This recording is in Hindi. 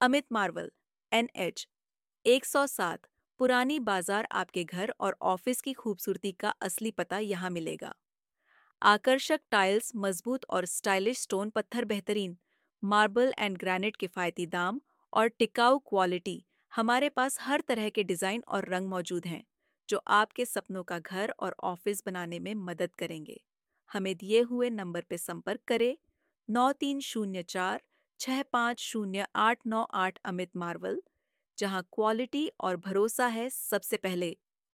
अमित मार्वल, NH 107, पुरानी बाजार। आपके घर और ऑफिस की खूबसूरती का असली पता यहाँ मिलेगा। आकर्षक टाइल्स, मजबूत और स्टाइलिश स्टोन पत्थर, बेहतरीन मार्बल एंड ग्रेनाइट, किफ़ायती दाम और टिकाऊ क्वालिटी। हमारे पास हर तरह के डिज़ाइन और रंग मौजूद हैं जो आपके सपनों का घर और ऑफिस बनाने में मदद करेंगे। हमें दिए हुए नंबर पर संपर्क करें। 9304 650898। अमित मार्वल, जहां क्वालिटी और भरोसा है सबसे पहले।